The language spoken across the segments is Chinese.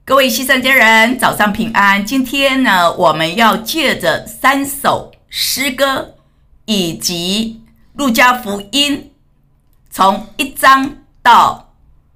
各位西圣家人，早上平安。今天呢，我们要借着3首诗歌以及路加福音从1章到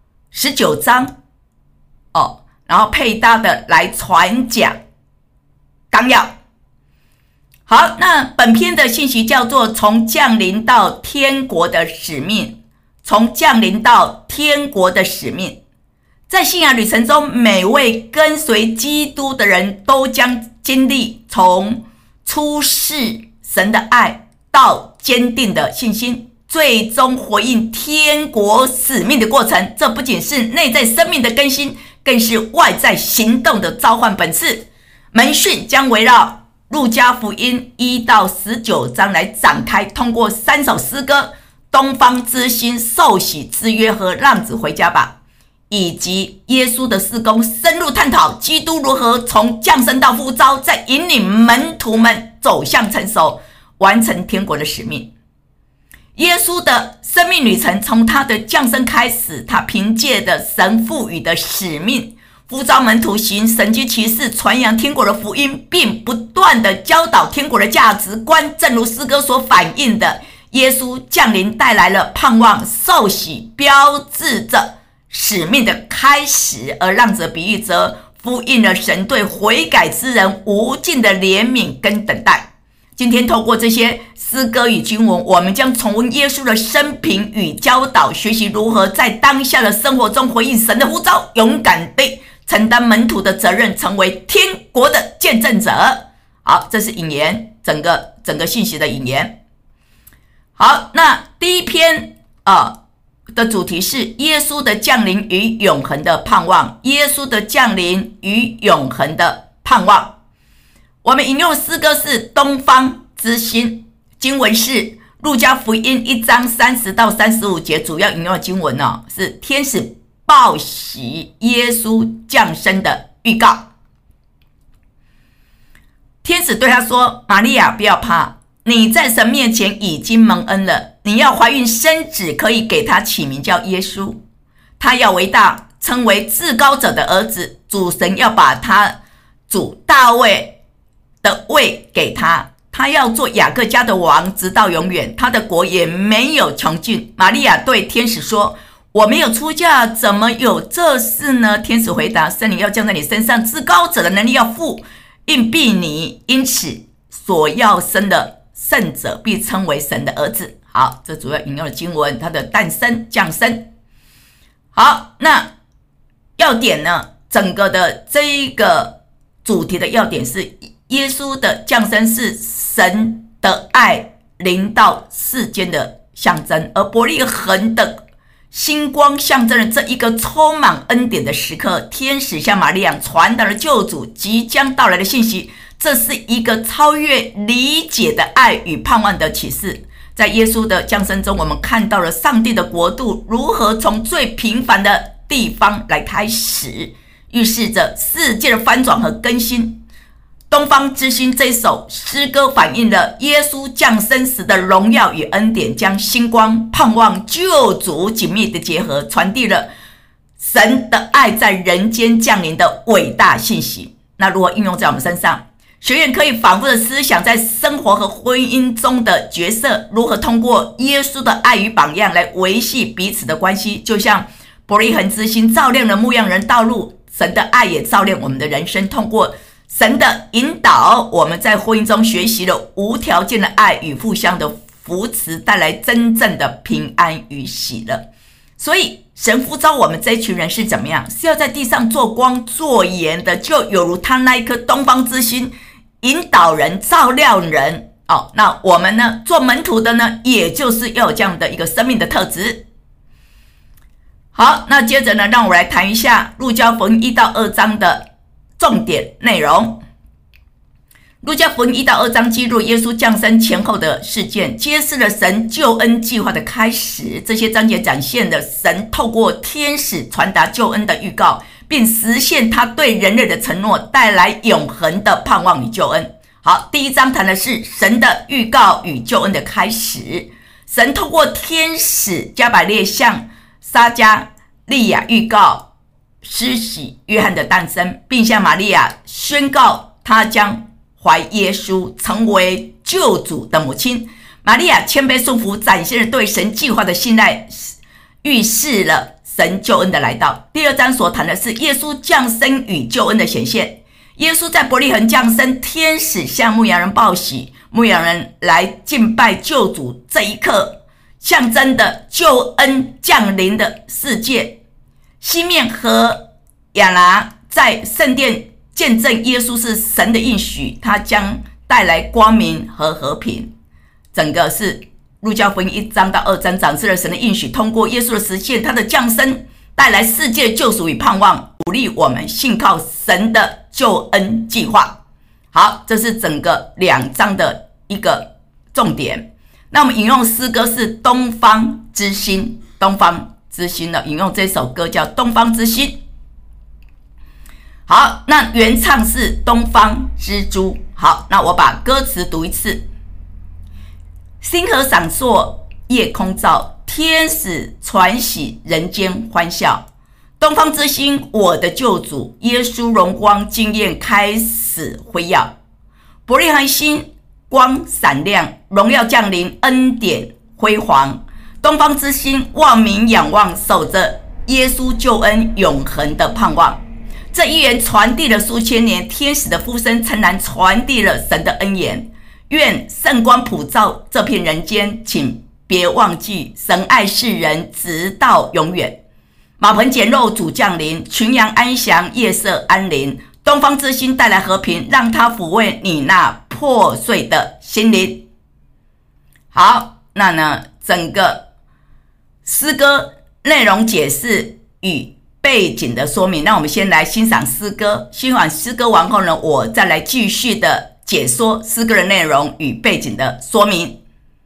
19章然后配搭的来传讲纲要。好，那本篇的信息叫做从降临到天国的使命。从降临到天国的使命。在信仰旅程中，每位跟随基督的人都将经历从出世神的爱到坚定的信心，最终回应天国使命的过程。这不仅是内在生命的更新，更是外在行动的召唤本次。门训将围绕路加福音1到19章来展开，通过3首诗歌东方之星、受洗之约和浪子回家吧，以及耶稣的事工，深入探讨基督如何从降生到呼召，再引领门徒们走向成熟，完成天国的使命。耶稣的生命旅程从他的降生开始，他凭借着神赋予的使命，呼召门徒行神迹奇事，传扬天国的福音，并不断的教导天国的价值观。正如诗歌所反映的，耶稣降临带来了盼望，受洗标志着使命的开始，而浪子比喻则呼应了神对悔改之人无尽的怜悯跟等待。今天透过这些诗歌与经文，我们将重温耶稣的生平与教导，学习如何在当下的生活中回应神的呼召，勇敢地承担门徒的责任，成为天国的见证者。好，这是引言，整个信息的引言。好，那第一篇的主题是耶稣的降临与永恒的盼望。耶稣的降临与永恒的盼望。我们引用诗歌是东方之星，经文是路加福音1章30到35节，主要引用的经文是天使报喜耶稣降生的预告。天使对他说：玛利亚，不要怕，你在神面前已经蒙恩了，你要怀孕生子，可以给他起名叫耶稣。他要为大，称为至高者的儿子，主神要把他主大卫的位给他，他要做雅各家的王，直到永远，他的国也没有穷尽。玛利亚对天使说：我没有出嫁，怎么有这事呢？天使回答：圣灵要降在你身上，至高者的能力要复印庇你，因此所要生的圣者必称为神的儿子。好，这主要引用的经文，他的诞生、降生。好，那要点呢？整个的这一个主题的要点是，耶稣的降生是神的爱临到世间的象征，而伯利恒的星光象征了这一个充满恩典的时刻。天使向玛利亚传达了救主即将到来的信息，这是一个超越理解的爱与盼望的启示。在耶稣的降生中，我们看到了上帝的国度如何从最平凡的地方来开始，预示着世界的翻转和更新。东方之星这首诗歌反映了耶稣降生时的荣耀与恩典，将星光、盼望、救主紧密的结合，传递了神的爱在人间降临的伟大信息。那如何应用在我们身上？学员可以反复的思想在生活和婚姻中的角色，如何通过耶稣的爱与榜样来维系彼此的关系。就像伯利恒之星照亮了牧羊人道路，神的爱也照亮我们的人生。通过神的引导，我们在婚姻中学习了无条件的爱与互相的扶持，带来真正的平安与喜乐。所以神呼召我们这一群人是怎么样？是要在地上做光做盐的，就有如他那一颗东方之星，引导人、照亮人。那我们呢，做门徒的呢，也就是要有这样的一个生命的特质。好，那接着呢，让我来谈一下路加福音1到2章的重点内容。路加福音1到2章记录耶稣降生前后的事件，揭示了神救恩计划的开始。这些章节展现了神透过天使传达救恩的预告，并实现他对人类的承诺，带来永恒的盼望与救恩。好，第1章谈的是神的预告与救恩的开始。神透过天使加百列向撒加利亚预告施洗约翰的诞生，并向玛利亚宣告她将怀耶稣，成为救主的母亲。玛利亚谦卑顺服，展现了对神计划的信赖，预示了神救恩的来到。第二章所谈的是耶稣降生与救恩的显现。耶稣在伯利恒降生，天使向牧羊人报喜，牧羊人来敬拜救主，这一刻象征的救恩降临的世界。西面和亚拿在圣殿见证耶稣是神的应许，他将带来光明和和平。整个是路加福音1章到2章展示了神的应许，通过耶稣的实现，他的降生带来世界救赎与盼望，鼓励我们信靠神的救恩计划。好，这是整个2章的一个重点。那我们引用诗歌是东方之星，东方之星呢，引用这首歌叫东方之星。好，那原唱是东方之珠。好，那我把歌词读一次。星河闪烁，夜空照，天使传喜，人间欢笑。东方之星，我的救主，耶稣荣光惊艳开始辉耀。伯利恒星光闪亮，荣耀降临，恩典辉煌。东方之星，万民仰望，守着耶稣救恩永恒的盼望。这一言传递了数千年，天使的呼声诚然传递了神的恩言。愿圣光普照这片人间，请别忘记神爱世人直到永远。马棚简陋，主降临，群羊安详，夜色安宁。东方之星带来和平，让它抚慰你那破碎的心灵。好，那呢，整个诗歌内容解释与背景的说明。那我们先来欣赏诗歌，欣赏诗歌完后呢，我再来继续的解说诗歌的内容与背景的说明。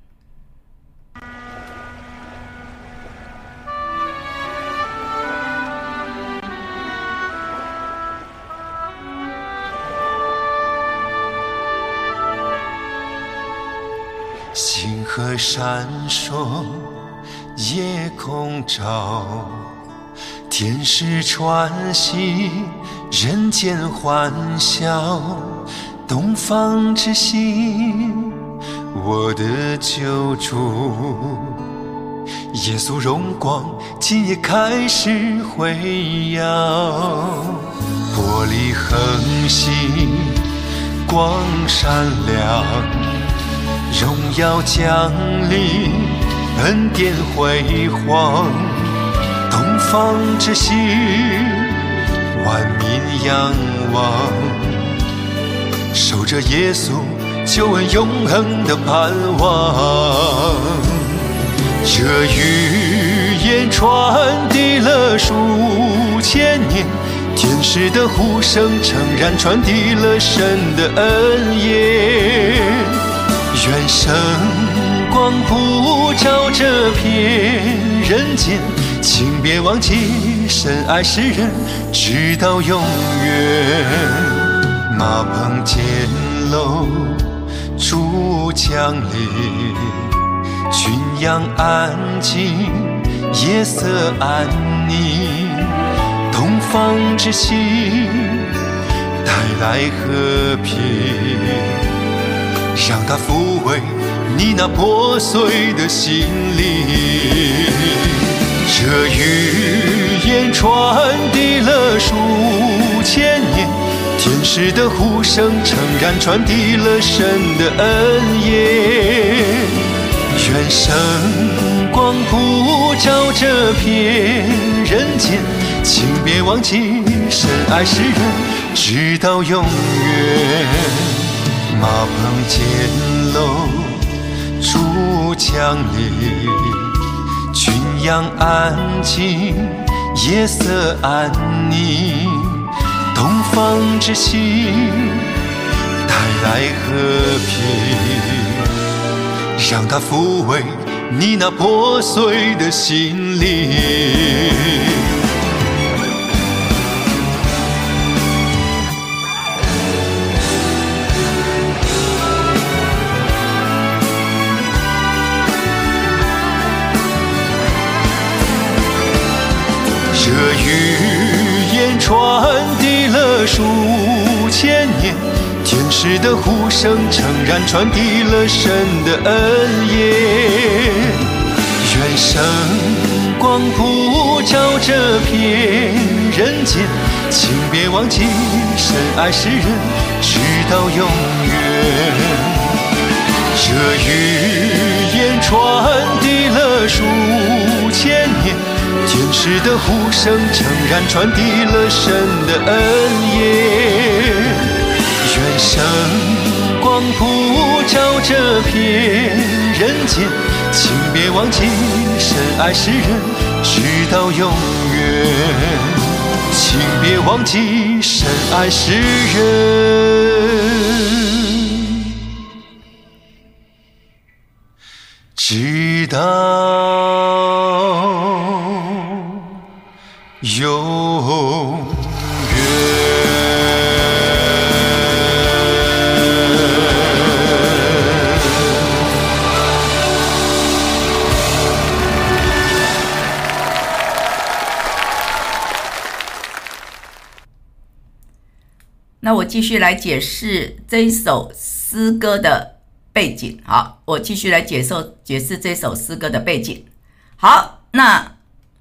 星河闪烁，夜空照，天使传喜，人间欢笑。东方之星，我的救主，耶稣荣光今夜开始辉耀。玻璃恒星光闪亮，荣耀降临，恩典辉煌。东方之星，万民仰望，守着耶稣救恩永恒的盼望。这预言传递了数千年，天使的呼声诚然传递了神的恩言。愿神光普照这片人间，请别忘记神爱世人直到永远。马棚简陋，主降临，群羊安静，夜色安宁。东方之星带来和平，让它抚慰你那破碎的心灵。这预言传递了数千年，天使的呼声诚然传递了神的恩言。愿神光普照这片人间，请别忘记神爱世人直到永远。马棚简陋，主降临，群羊安静，夜色安宁。东方之星带来和平，让它抚慰你那破碎的心灵。这预传递了数千年，天使的呼声诚然传递了神的恩言。愿圣光普照这片人间，请别忘记神爱世人，直到永远。这语言传递了数千年，天使的呼声诚然传递了神的恩言。愿圣光普照这片人间，请别忘记神爱世人，直到永远。请别忘记神爱世人，直到永远。 那我继续来解释这一首诗歌的背景。好，我继续来解释这首诗歌的背景。好，那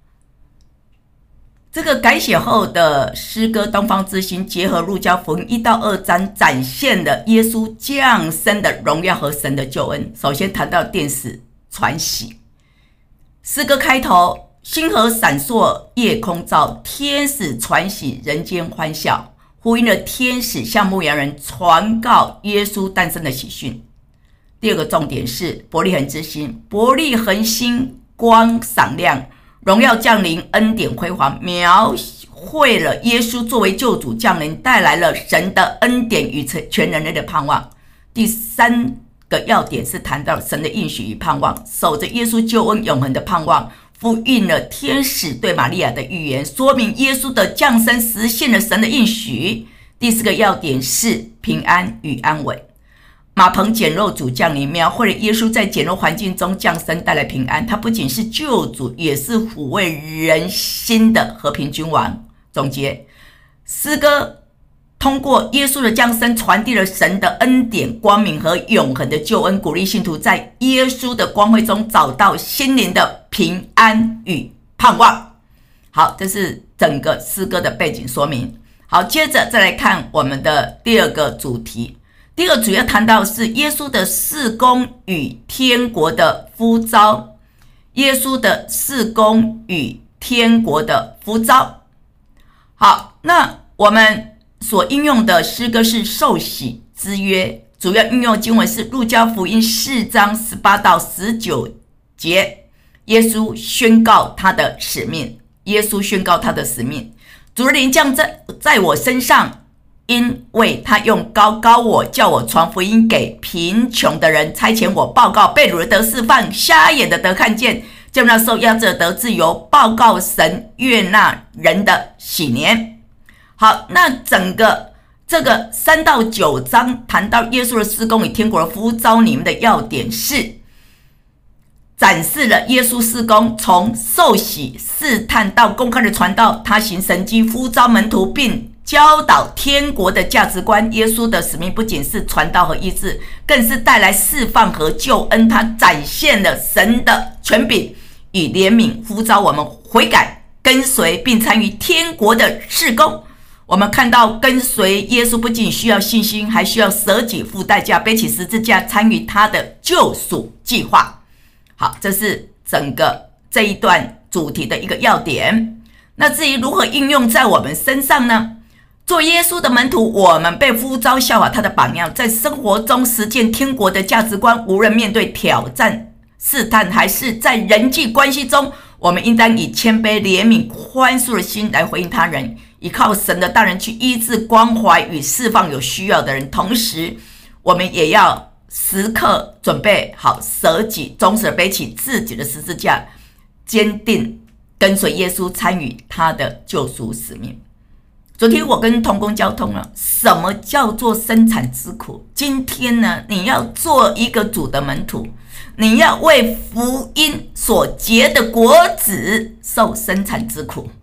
这个改写后的诗歌《东方之星》结合路加福音1到2章，展现了耶稣降生的荣耀和神的救恩。首先谈到天使传喜，诗歌开头：星河闪烁，夜空照，天使传喜，人间欢笑。呼应了天使向牧羊人传告耶稣诞生的喜讯。第二个重点是伯利恒之星，伯利恒星光闪亮，荣耀降临，恩典辉煌，描绘了耶稣作为救主降临，带来了神的恩典与全人类的盼望。第三个要点是谈到神的应许与盼望，守着耶稣救恩永恒的盼望，复印了天使对玛利亚的预言，说明耶稣的降生实现了神的应许。第四个要点是平安与安稳，马棚简陋主降临，描绘了耶稣在简陋环境中降生，带来平安。他不仅是救主，也是抚慰人心的和平君王。总结，诗歌通过耶稣的降生传递了神的恩典、光明和永恒的救恩，鼓励信徒在耶稣的光辉中找到心灵的平安与盼望。好，这是整个诗歌的背景说明。好，接着再来看我们的第二个主题。第二个主要谈到是耶稣的事工与天国的呼召。耶稣的事工与天国的呼召。好，那我们所应用的诗歌是受洗之约，主要应用经文是路加福音4章18到19节。耶稣宣告他的使命。耶稣宣告他的使命。主的灵降在我身上，因为他用高我，叫我传福音给贫穷的人，差遣我报告被掳的得释放，瞎眼的得看见，叫那受压制的得自由，报告神悦纳人的喜年。好，那整个这个3到9章谈到耶稣的事工与天国的呼召，里面的要点是展示了耶稣事工从受洗、试探到公开的传道，他行神迹，呼召门徒，并教导天国的价值观。耶稣的使命不仅是传道和医治，更是带来释放和救恩。他展现了神的权柄与怜悯，呼召我们悔改、跟随并参与天国的事工。我们看到跟随耶稣不仅需要信心，还需要舍己付代价，背起十字架，参与他的救赎计划。好，这是整个这一段主题的一个要点。那至于如何应用在我们身上呢？做耶稣的门徒，我们被呼召效法他的榜样，在生活中实践天国的价值观。无论面对挑战、试探，还是在人际关系中，我们应当以谦卑、怜悯、宽恕的心来回应他人，依靠神的大能去医治、关怀与释放有需要的人。同时，我们也要时刻准备好舍己，忠实地背起自己的十字架，坚定跟随耶稣，参与他的救赎使命。昨天我跟同工交通了，什么叫做生产之苦？今天呢，你要做一个主的门徒，你要为福音所结的果子受生产之苦，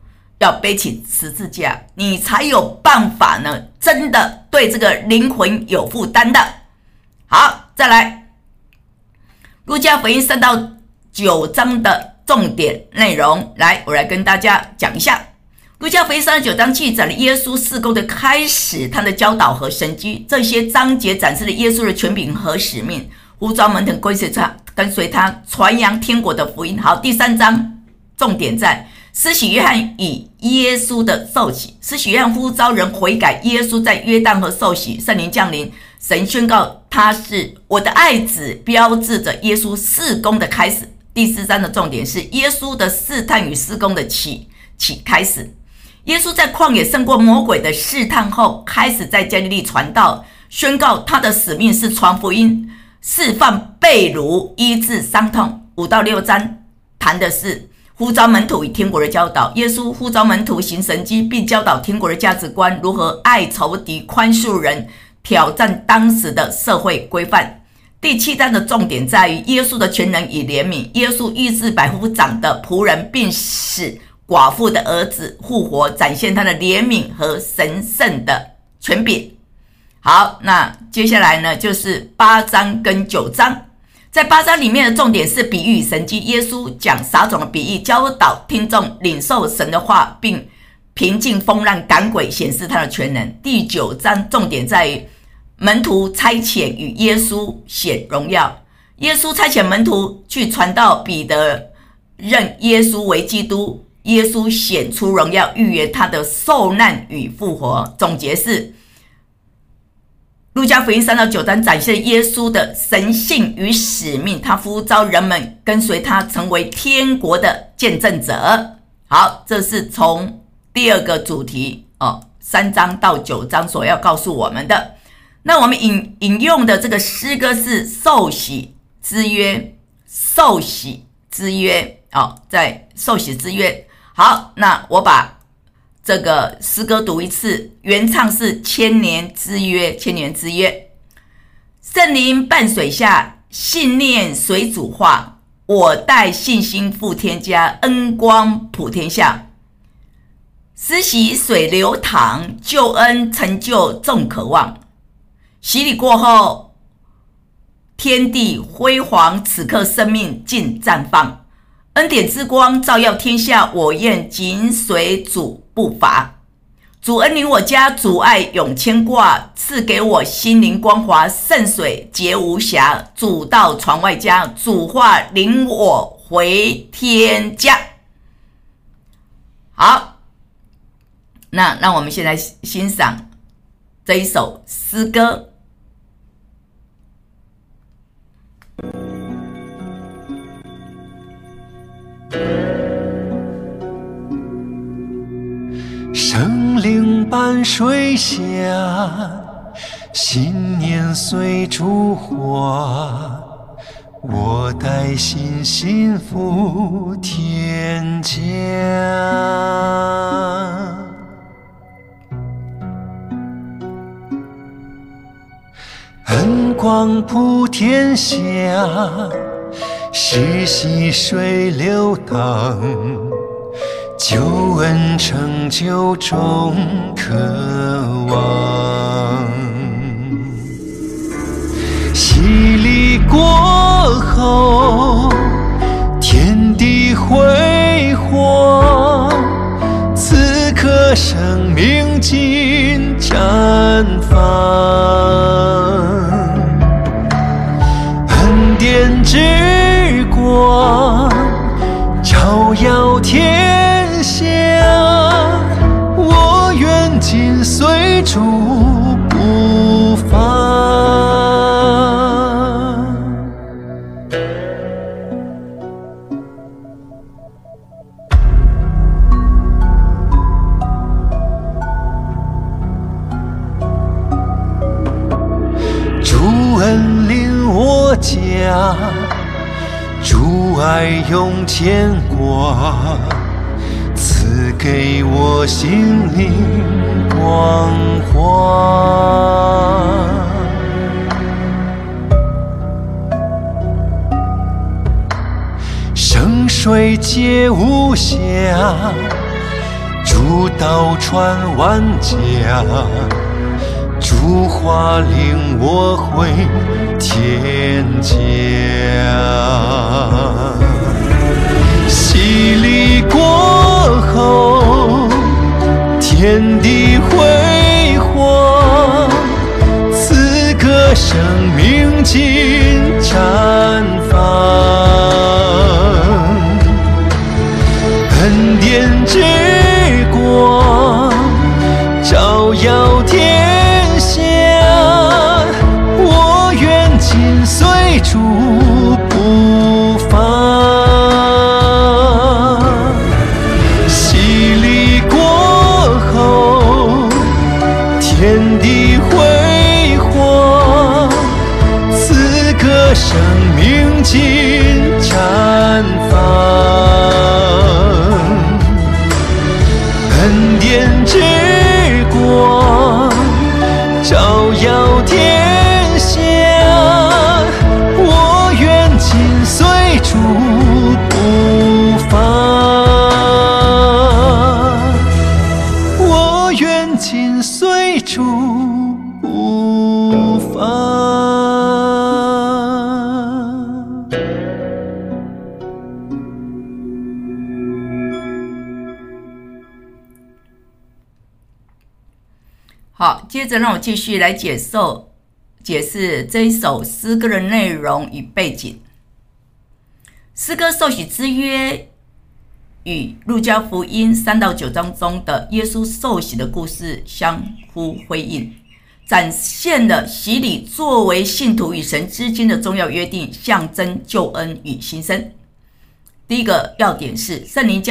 要背起十字架，你才有办法呢，真的对这个灵魂有负担的。好，再来，路加福音3到9章的重点内容，我来跟大家讲一下。路加福音39章记载了耶稣事工的开始，他的教导和神迹，这些章节展示了耶稣的权柄和使命，呼召门徒跟随他传扬天国的福音。好，第3章重点在施洗约翰与耶稣的受洗。施洗约翰呼召人悔改，耶稣在约旦河受洗，圣灵降临，神宣告他是我的爱子，标志着耶稣事工的开始。第4章的重点是耶稣的试探与事工的开始。耶稣在旷野胜过魔鬼的试探后，开始在加利利传道，宣告他的使命是传福音，释放被掳，医治伤痛。5到6章谈的是呼召门徒与天国的教导，耶稣呼召门徒行神迹，并教导天国的价值观，如何爱仇敌、宽恕人，挑战当时的社会规范。第7章的重点在于耶稣的全能与怜悯，耶稣医治百夫长的仆人，并使寡妇的儿子复活，展现他的怜悯和神圣的权柄。好，那接下来呢，就是8章跟9章。在8章里面的重点是比喻与神迹，耶稣讲撒种的比喻，教导听众领受神的话，并平静风浪赶鬼，显示他的全能。第9章重点在于门徒差遣与耶稣显荣耀，耶稣差遣门徒去传道，彼得认耶稣为基督，耶稣显出荣耀，预言他的受难与复活。总结是路加福音3到9章展现耶稣的神性与使命，他呼召人们跟随他，成为天国的见证者。好，这是从第2个主题3章到9章所要告诉我们的。那我们引用的这个诗歌是受洗之约，受洗之约在受洗之约。好，那我把这个诗歌读一次，原唱是千年之约，千年之约。圣灵伴水下，信念随主化，我带信心付天家，恩光普天下。施洗水流淌，救恩成就众渴望。洗礼过后，天地辉煌，此刻生命尽绽放。恩典之光照耀天下，我愿紧随主步伐。主恩临我家，主爱永牵挂，赐给我心灵光华，圣水洁无瑕。主道传外家，主话领我回天家。好，那让我们先来欣赏这一首诗歌。 圣灵伴水下，信念随主化，我带信心付天家。恩光普天下，施洗水流淌，救恩成就众渴望。洗礼过后，天地辉煌，此刻生命尽绽放。恩典之光照耀天下，我愿紧随主步伐。主恩临我家，主爱永牵挂，赐给我心灵光华。生水皆无瑕， 主刀穿万家，主话领我回天家。洗礼过后，天地辉煌，此刻生命尽绽放。恩典之光照耀天下，我愿紧随主不放。洗礼过后，天地辉煌，此刻生命尽绽放。恩典之光照耀天下，我愿紧随主不放，我愿紧随主不放。 好，接着让我继续来解释这一首诗歌的内容与背景。诗歌受洗之约与路加福音3到9章中的耶稣受洗的故事相互辉映，展现了洗礼作为信徒与神之间的重要约定，象征救恩与新生。第一个要点是圣灵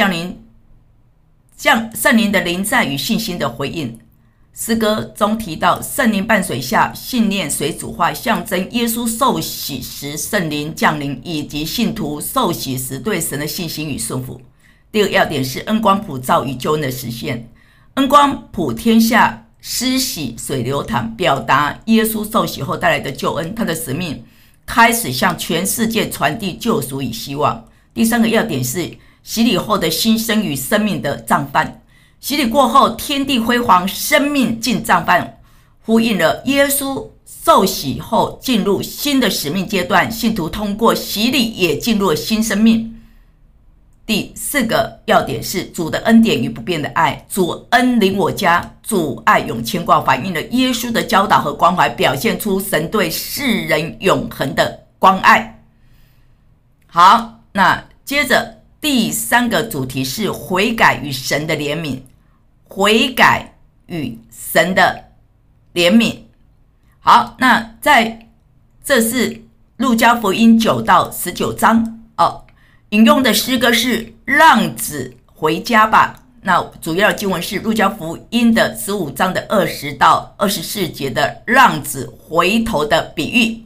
的临在与信心的回应。诗歌中提到，圣灵伴随下，信念随主化，象征耶稣受洗时圣灵降临，以及信徒受洗时对神的信心与顺服。第二个要点是恩光普照与救恩的实现。恩光普天下，施洗水流淌，表达耶稣受洗后带来的救恩，他的使命开始向全世界传递救赎与希望。第三个要点是洗礼后的新生与生命的涨泛。洗礼过后，天地辉煌，生命尽绽放，呼应了耶稣受洗后进入新的使命阶段，信徒通过洗礼也进入了新生命。第四个要点是主的恩典与不变的爱，主恩临我家，主爱永牵挂，反映了耶稣的教导和关怀，表现出神对世人永恒的关爱。好，那接着第三个主题是悔改与神的怜悯。悔改与神的怜悯。好，那这是路加福音9到19章引用的诗歌是浪子回家吧。那主要经文是路加福音的15章的20到24节的浪子回头的比喻。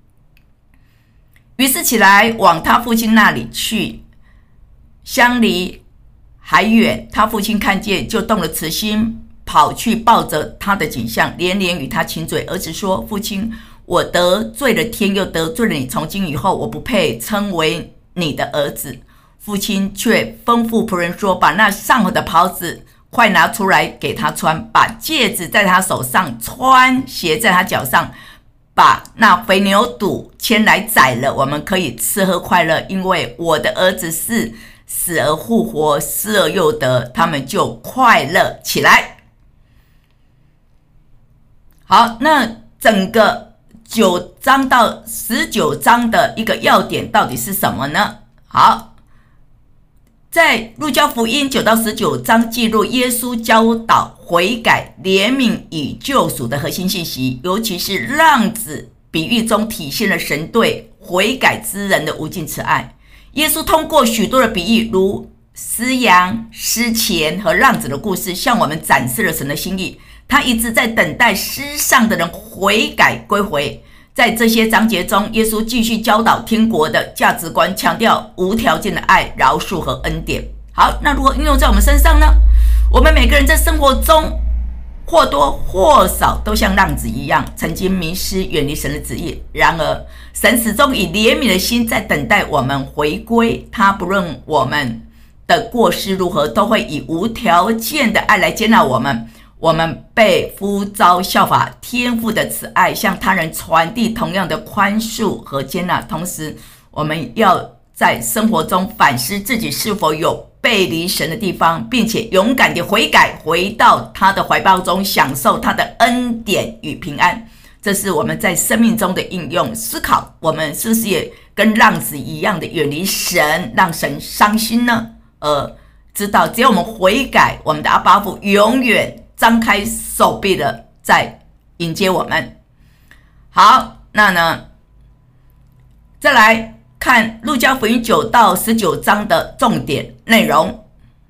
于是起来往他父亲那里去，相离还远，他父亲看见就动了慈心，跑去抱着他的景象，连连与他亲嘴。儿子说：父亲，我得罪了天，又得罪了你，从今以后我不配称为你的儿子。父亲却吩咐仆人说：把那上好的袍子快拿出来给他穿，把戒指在他手上，穿鞋在他脚上，把那肥牛犊牵来宰了，我们可以吃喝快乐，因为我的儿子是死而复活，失而又得，他们就快乐起来。好，那整个9章到19章的一个要点到底是什么呢？好，在路加福音9到19章记录耶稣教导悔改、怜悯与救赎的核心信息，尤其是浪子比喻中体现了神对悔改之人的无尽慈爱。耶稣通过许多的比喻，如失羊、失钱和浪子的故事，向我们展示了神的心意。他一直在等待失丧的人悔改归回。在这些章节中，耶稣继续教导天国的价值观，强调无条件的爱、饶恕和恩典。好，那如何运用在我们身上呢？我们每个人在生活中或多或少都像浪子一样，曾经迷失，远离神的旨意。然而神始终以怜悯的心在等待我们回归，他不论我们的过失如何，都会以无条件的爱来接纳我们。我们被呼召效法天父的慈爱，向他人传递同样的宽恕和接纳。同时，我们要在生活中反思自己是否有背离神的地方，并且勇敢地悔改，回到他的怀抱中，享受他的恩典与平安。这是我们在生命中的应用思考。我们是不是也跟浪子一样的远离神，让神伤心呢？知道只有我们悔改，我们的阿爸父永远张开手臂了，在迎接我们。好，那呢，再来看路加福音9到19章的重点内容。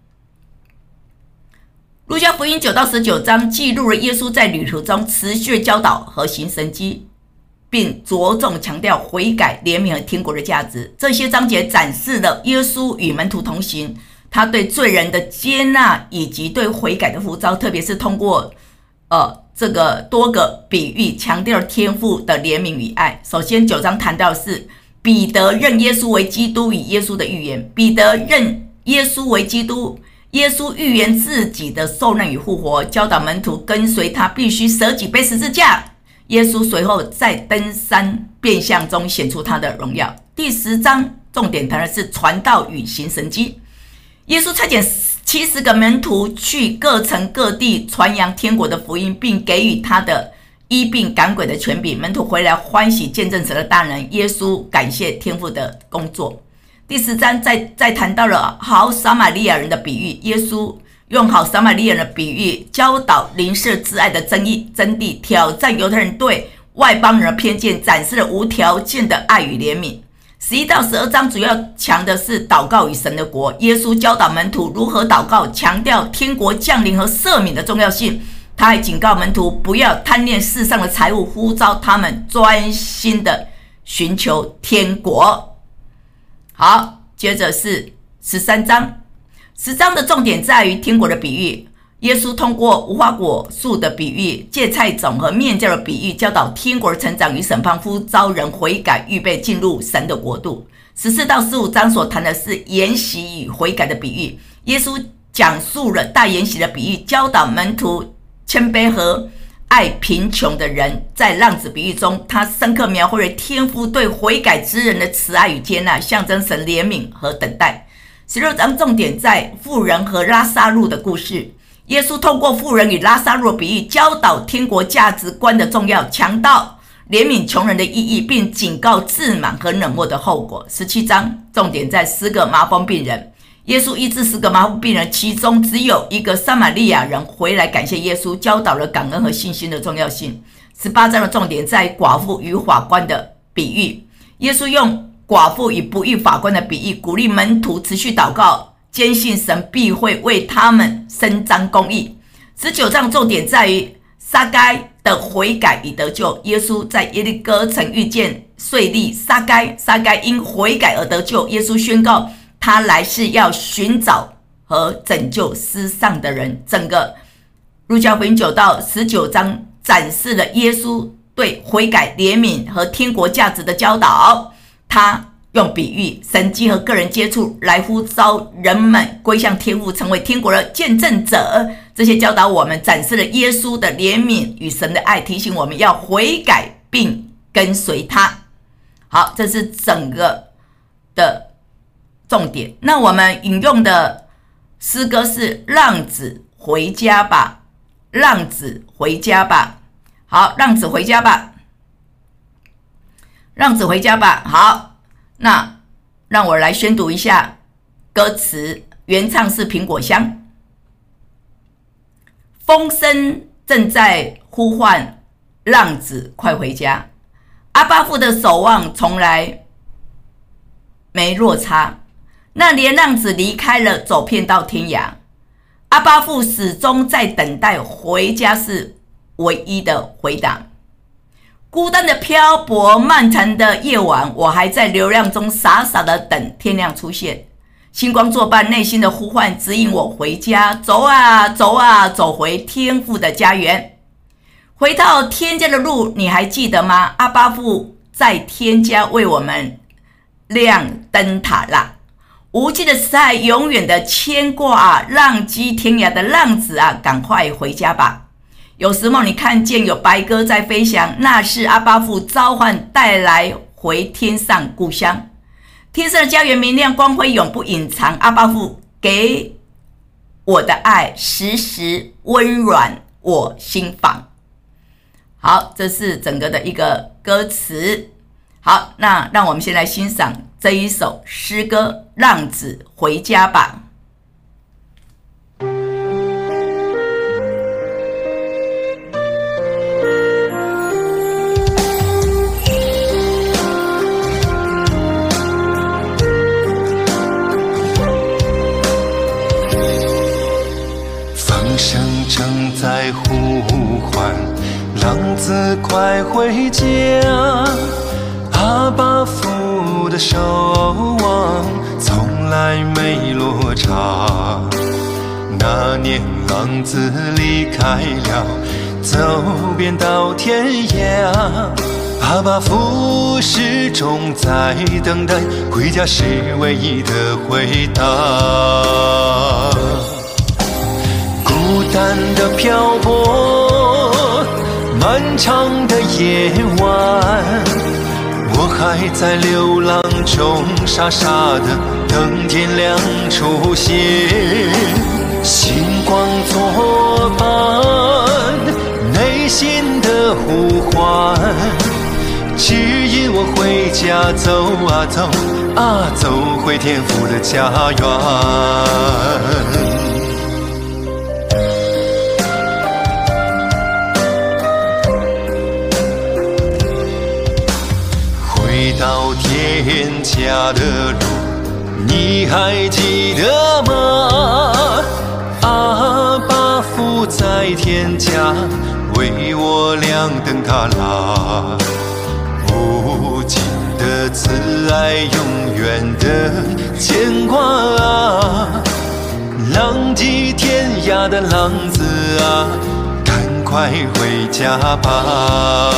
路加福音9到19章记录了耶稣在旅途中持续的教导和行神迹，并着重强调悔改、怜悯和天国的价值。这些章节展示了耶稣与门徒同行，他对罪人的接纳以及对悔改的呼召，特别是通过这个多个比喻强调天父的怜悯与爱。首先9章谈到的是彼得认耶稣为基督与耶稣的预言。彼得认耶稣为基督，耶稣预言自己的受难与复活，教导门徒跟随他必须舍己背十字架。耶稣随后在登山变相中显出他的荣耀。第10章重点谈的是传道与行神迹。耶稣差遣70个门徒去各城各地传扬天国的福音，并给予他的医病赶鬼的权柄。门徒回来欢喜见证神的大能，耶稣感谢天父的工作。第10章再谈到了好撒玛利亚人的比喻。耶稣用好撒玛利亚人的比喻教导邻舍之爱的真谛，挑战犹太人对外邦人的偏见，展示了无条件的爱与怜悯。11到12章主要强的是祷告与神的国。耶稣教导门徒如何祷告，强调天国降临和赦免的重要性。他还警告门徒不要贪恋世上的财物，呼召他们专心的寻求天国。好，接着是13章。10章的重点在于天国的比喻。耶稣通过无花果树的比喻、芥菜种和面酵的比喻，教导天国的成长与审判，呼召人悔改，预备进入神的国度。14到15章所谈的是筵席与悔改的比喻。耶稣讲述了大筵席的比喻，教导门徒谦卑和爱贫穷的人。在浪子比喻中，他深刻描绘了天父对悔改之人的慈爱与接纳，象征神怜悯和等待。16章重点在妇人和拉撒路的故事。耶稣透过妇人与拉撒路的比喻，教导天国价值观的重要，强调怜悯穷人的意义，并警告自满和冷漠的后果。17章重点在10个麻风病人。耶稣医治10个麻风病人，其中只有一个撒玛利亚人回来感谢耶稣，教导了感恩和信心的重要性。18章的重点在寡妇与法官的比喻。耶稣用寡妇与不义法官的比喻，鼓励门徒持续祷告，坚信神必会为他们伸张公义。19章重点在于撒该的悔改与得救。耶稣在耶利哥城遇见税吏撒该，撒该因悔改而得救。耶稣宣告他来是要寻找和拯救失丧的人。整个路加福音9到19章展示了耶稣对悔改、怜悯和天国价值的教导。他用比喻、神迹和个人接触来呼召人们归向天父，成为天国的见证者。这些教导我们展示了耶稣的怜悯与神的爱，提醒我们要悔改并跟随他。好，这是整个的重点。那我们引用的诗歌是浪子回家吧，浪子回家吧。好，浪子回家吧，浪子回家吧。好，那让我来宣读一下歌词，原唱是苹果香。风声正在呼唤浪子快回家，阿爸父的守望从来没落差，那连浪子离开了，走遍到天涯，阿爸父始终在等待，回家是唯一的回答。孤单的漂泊，漫长的夜晚，我还在流浪中傻傻的等天亮出现。星光作伴，内心的呼唤指引我回家，走啊走啊，走回天父的家园。回到天家的路，你还记得吗？阿爸父在天家为我们亮灯塔啦。 无尽的慈爱，永远的牵挂啊！浪迹天涯的浪子啊，赶快回家吧！有时梦你看见有白鸽在飞翔，那是阿爸父召唤带来回天上故乡。天上的家园明亮光辉，永不隐藏。阿爸父给我的爱，时时温暖我心房。好，这是整个的一个歌词。好，那让我们先来欣赏这一首诗歌《浪子回家吧》。 风声正在呼唤，浪子快回家。阿爸父的守望从来没落差。那年浪子离开了，走遍到天涯。阿爸父始终在等待，回家是唯一的回答。孤单的漂泊，漫长的夜晚，我还在流浪中傻傻的等天亮出现。星光作伴，内心的呼唤，指引我回家，走啊走啊走回天父的家园。回到天家的路，你还记得吗？阿爸父在天家为我亮灯塔拉，无尽的慈爱，永远的牵挂啊！浪迹天涯的浪子啊，赶快回家吧！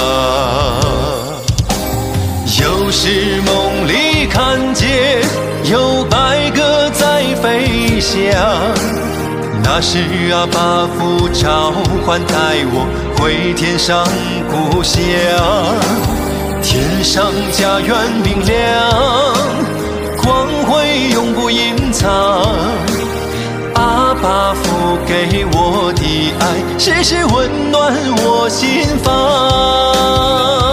有时梦里看见有白鸽在飞翔，那是阿爸父召唤带我回天上故乡。天上家园明亮，光辉永不隐藏。阿爸父给我的爱，时时温暖我心房。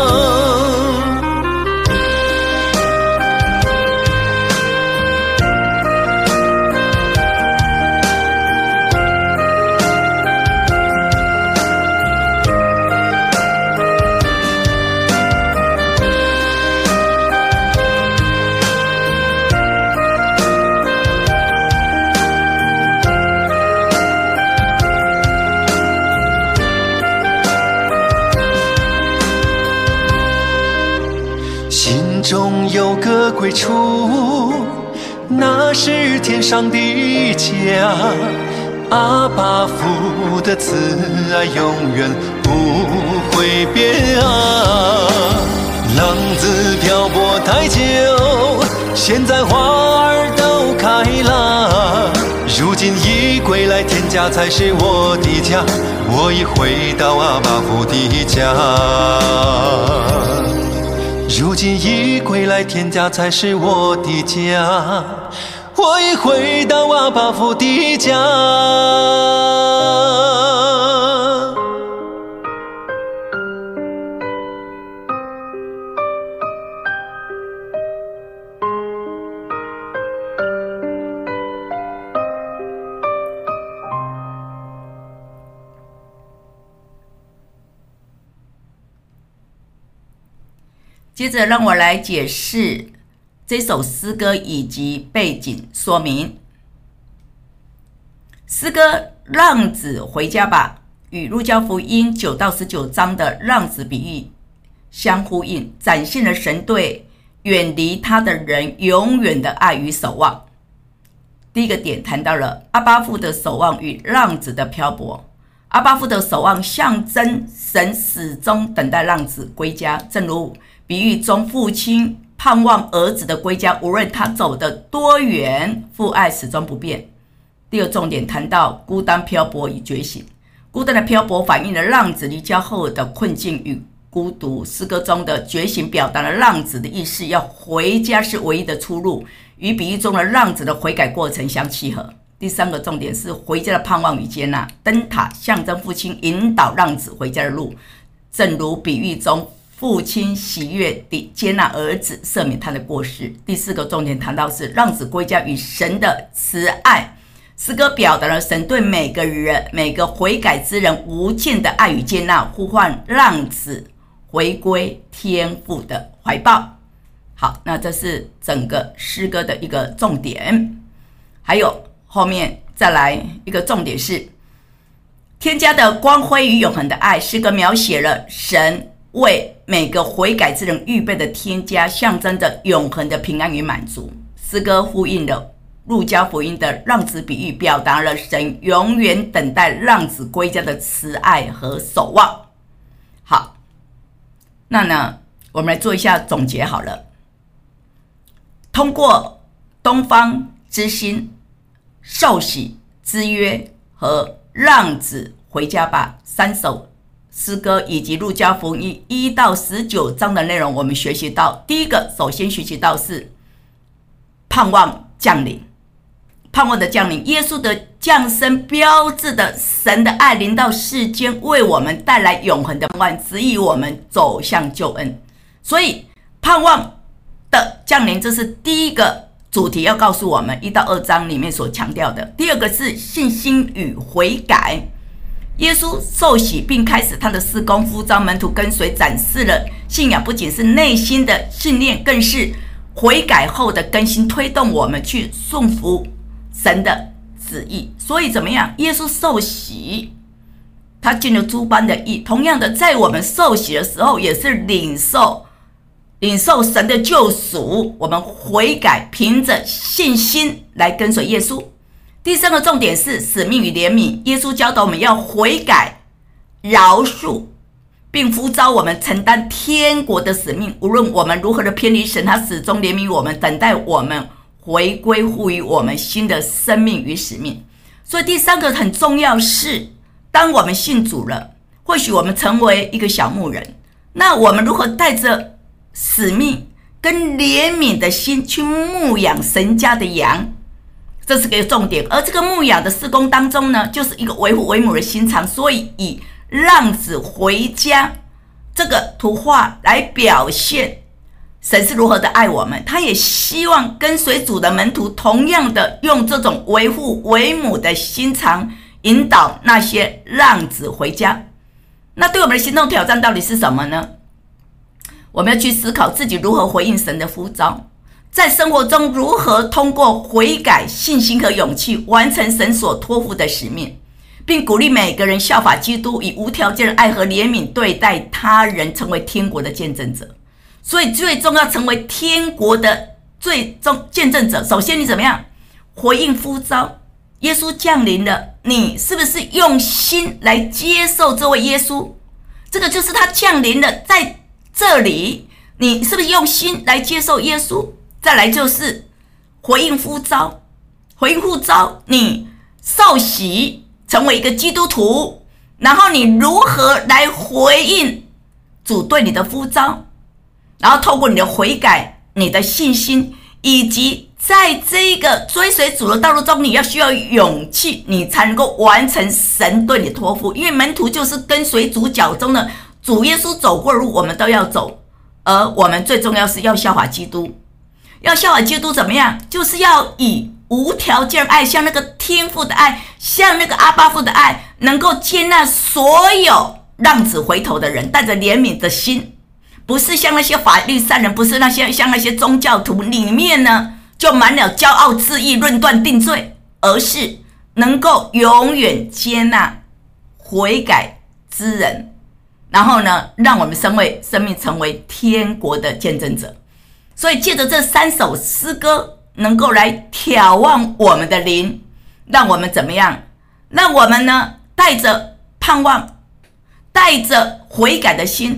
心中有个归处，那是天上的家。阿爸父的慈爱永远不会变啊！浪子漂泊太久，现在花儿都开了。如今已归来，天家才是我的家。我已回到阿爸父的家。如今已归来，天家才是我的家。我已回到阿爸父的家。 接着让我来解释这首诗歌以及背景说明。诗歌《浪子回家吧》与路加福音9到19章的浪子比喻相呼应，展现了神对远离他的人永远的爱与守望。第一个点谈到了阿爸父的守望与浪子的漂泊。阿爸父的守望象征神始终等待浪子归家，正如比喻中父亲盼望儿子的归家，无论他走得多远，父爱始终不变。第二重点谈到孤单漂泊与觉醒。孤单的漂泊反映了浪子离家后的困境与孤独，诗歌中的觉醒表达了浪子的意识，要回家是唯一的出路，与比喻中的浪子的悔改过程相契合。第三个重点是回家的盼望与接纳，灯塔象征父亲引导浪子回家的路，正如比喻中父亲喜悦地接纳儿子，赦免他的过失。第四个重点谈到是浪子归家与神的慈爱，诗歌表达了神对每个人、每个悔改之人无尽的爱与接纳，呼唤浪子回归天父的怀抱。好，那这是整个诗歌的一个重点。还有后面再来一个重点是天家的光辉与永恒的爱，诗歌描写了神为每个悔改之人预备的天家，象征着永恒的平安与满足。诗歌呼应了路加福音的浪子比喻，表达了神永远等待浪子归家的慈爱和守望。好，那呢我们来做一下总结好了。通过东方之星、受洗之约和浪子回家吧三首诗歌以及路加福音1到19章的内容，我们学习到第一个，首先学习到是盼望降临。盼望的降临，耶稣的降生标志的神的爱临到世间，为我们带来永恒的盼望，指引我们走向救恩。所以盼望的降临，这是第一个主题要告诉我们1到2章里面所强调的。第二个是信心与悔改，耶稣受洗并开始他的事工，呼召门徒跟随，展示了信仰不仅是内心的信念，更是悔改后的更新，推动我们去顺服神的旨意。所以怎么样？耶稣受洗，他尽了诸般的义。同样的，在我们受洗的时候，也是领受神的救赎。我们悔改，凭着信心来跟随耶稣。第三个重点是使命与怜悯，耶稣教导我们要悔改、饶恕，并呼召我们承担天国的使命。无论我们如何的偏离神，他始终怜悯我们，等待我们回归，赋予我们新的生命与使命。所以第三个很重要是，当我们信主了，或许我们成为一个小牧人，那我们如何带着使命跟怜悯的心去牧养神家的羊，这是个重点。而这个牧养的事工当中呢，就是一个为父为母的心肠。所以以浪子回家这个图画来表现神是如何的爱我们，他也希望跟随主的门徒同样的用这种为父为母的心肠引导那些浪子回家。那对我们的行动挑战到底是什么呢？我们要去思考自己如何回应神的呼召，在生活中如何通过悔改、信心和勇气完成神所托付的使命，并鼓励每个人效法基督，以无条件的爱和怜悯对待他人，成为天国的见证者。所以最重要成为天国的最终见证者，首先你怎么样回应呼召？耶稣降临了，你是不是用心来接受这位耶稣？这个就是他降临了，在这里你是不是用心来接受耶稣？再来就是回应呼召，回应呼召，你受洗成为一个基督徒，然后你如何来回应主对你的呼召？然后透过你的悔改、你的信心，以及在这个追随主的道路中，你要需要勇气，你才能够完成神对你的托付。因为门徒就是跟随主脚中的主耶稣走过的路，我们都要走。而我们最重要是要效法基督。要效法基督怎么样？就是要以无条件爱，像那个天父的爱，像那个阿爸父的爱，能够接纳所有浪子回头的人，带着怜悯的心。不是像那些法律善人，不是像那些宗教徒里面呢就满了骄傲自义，论断定罪，而是能够永远接纳悔改之人，然后呢让我们生命成为天国的见证者。所以借着这3首诗歌能够来眺望我们的灵，让我们怎么样？让我们呢带着盼望，带着悔改的心，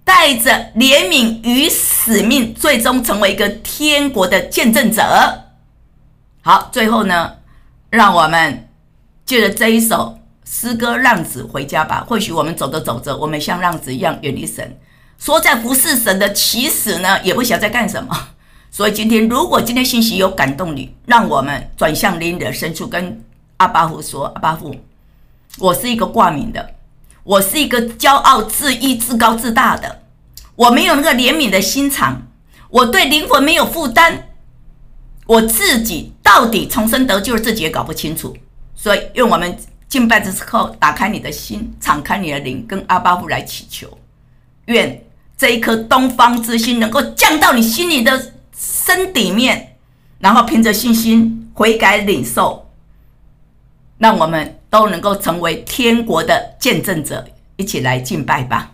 带着怜悯与使命，最终成为一个天国的见证者。好，最后呢，让我们借着这一首诗歌浪子回家吧。或许我们走着走着，我们像浪子一样远离神，说在服侍神的，其实呢也不晓得在干什么。所以如果今天信息有感动你，让我们转向灵的深处，跟阿爸父说，阿爸父，我是一个挂名的，我是一个骄傲自义自高自大的，我没有那个怜悯的心肠，我对灵魂没有负担，我自己到底重生得救自己也搞不清楚。所以愿我们敬拜的时候打开你的心，敞开你的灵，跟阿爸父来祈求，愿这一颗东方之心能够降到你心里的身底面，然后凭着信心悔改领受，让我们都能够成为天国的见证者。一起来敬拜吧。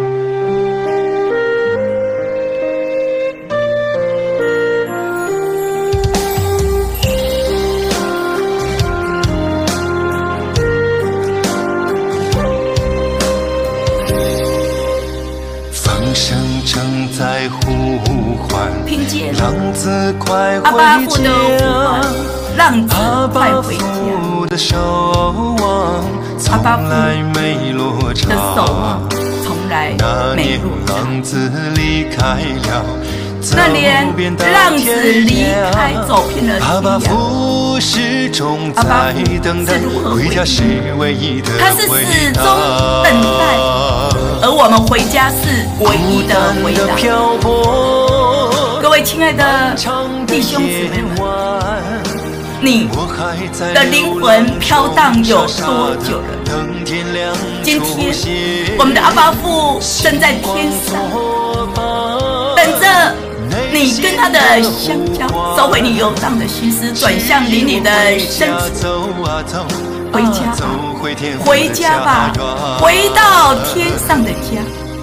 风声正在呼唤， 听见浪子快阿爸父回的呼家， 唤，浪子快回家。 的守望从来没落场， 的守望从来没落场。 浪子离开了， 那年浪子离开，走遍了阿爸天涯。 父始终在等待，回家是唯一的他是始终等待，而我们回家是唯一的回答。各位亲爱的弟兄姊妹们，你的灵魂飘荡有多久了？今天我们的阿爸父正在天上，等着你跟他的相交，收回你游荡的心思，转向邻里的深处。回家吧，回家吧，回到天上的家。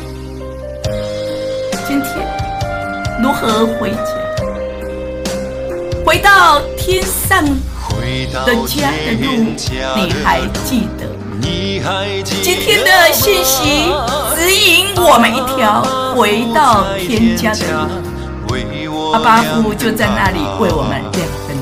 今天如何回家？回到天上的家的路，你还记得？今天的信息指引我们一条回到天家的路。阿爸父就在那里为我们亮灯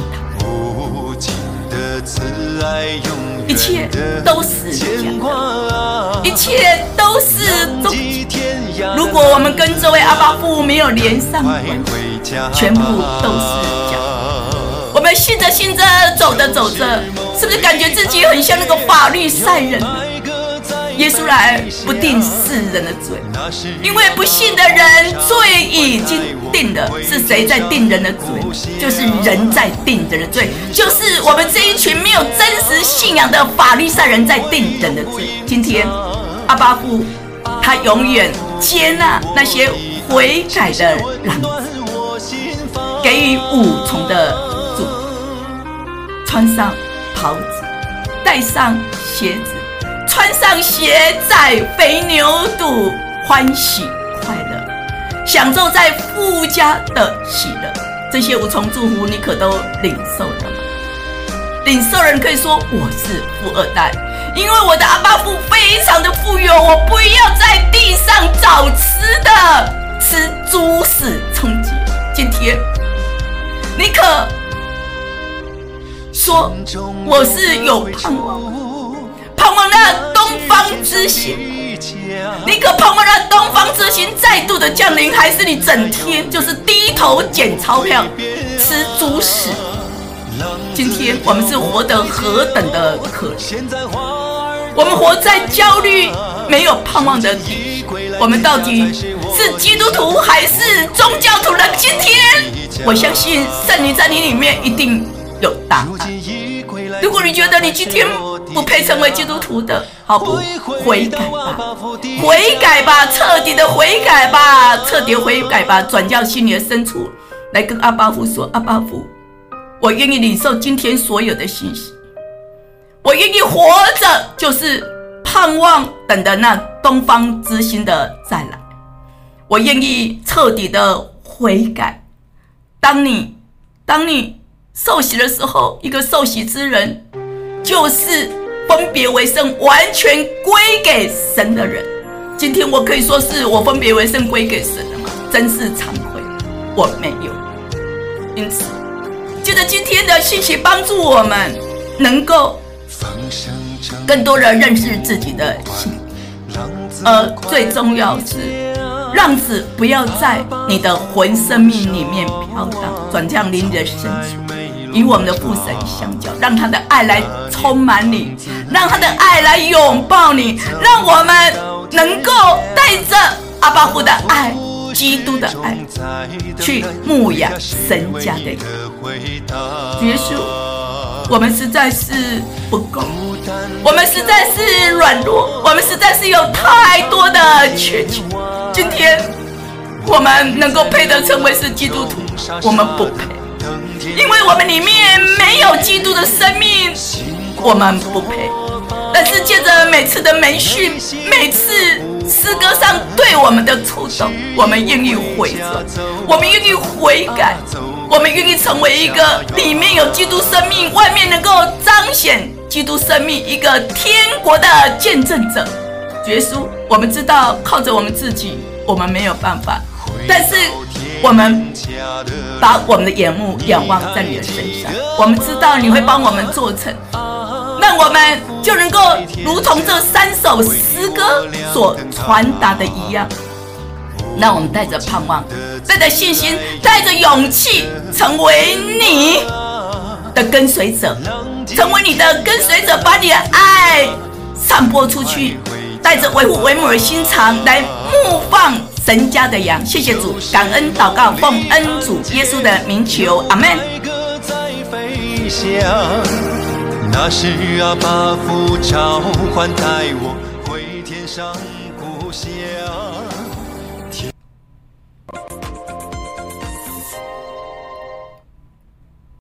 塔。一切都是假的，一切都是终结。如果我们跟这位阿爸父没有连上关系，全部都是假的。我们信着信着，走着走着，是不是感觉自己很像那个法律赛人？耶稣来不定世人的罪，因为不信的人罪已经定了。是谁在定人的罪？就是人在定人的罪，就是我们这一群没有真实信仰的法律赛人在定人的罪。今天阿爸父他永远接纳那些悔改的浪子，给予五重的祝福，穿上袍子，戴上鞋子，穿上鞋，在肥牛肚欢喜快乐，享受在父家的喜乐。这些五重祝福你可都领受了吗？领受人可以说我是富二代，因为我的阿爸父非常的富有，我不要在地上找吃的，吃猪屎充饥。今天你可说我是有盼望，盼望那东方之星，你可盼望那东方之星再度的降临，还是你整天就是低头捡钞票吃猪屎？今天我们是活得何等的可怜，我们活在焦虑没有盼望的底，我们到底是基督徒还是宗教徒呢？今天我相信圣灵在你里面一定有答案。如果你觉得你今天不配成为基督徒的，好不悔改吧，悔改吧，彻底的悔改吧，彻底悔改吧，转到心里的深处来跟阿爸父说，阿爸父，我愿意领受今天所有的信息，我愿意活着，就是盼望等的那东方之星的再来。我愿意彻底的悔改。当你受洗的时候，一个受洗之人就是分别为圣，完全归给神的人。 今天我可以说是我分别为圣归给神了吗？真是惭愧，我没有。因此借着今天的信息帮助我们能够更多的认识自己的心，而最重要是浪子不要在你的魂生命里面飘荡，转降临你的深处，与我们的父神相交，让他的爱来充满你，让他的爱来拥抱你，让我们能够带着阿爸父的爱，基督的爱，去牧养神家的人。耶稣，我们实在是不够，我们实在是软弱，我们实在是有太多的缺陷。今天我们能够配得成为是基督徒，我们不配，因为我们里面没有基督的生命，我们不配。但是借着每次的门训，每次诗歌上对我们的触动，我们愿意回转，我们愿意悔改，我们愿意成为一个里面有基督生命，外面能够彰显基督生命一个天国的见证者。耶稣，我们知道靠着我们自己我们没有办法，但是我们把我们的眼目仰望在你的身上，我们知道你会帮我们做成，让我们就能够如同这3首诗歌所传达的一样，让我们带着盼望，带着信心，带着勇气，成为你的跟随者，成为你的跟随者，把你的爱散播出去，带着为父为母的心肠来牧放神家的羊。谢谢主，感恩祷告，奉恩主耶稣的名求，阿们。 那是阿爸父召唤带我回天上。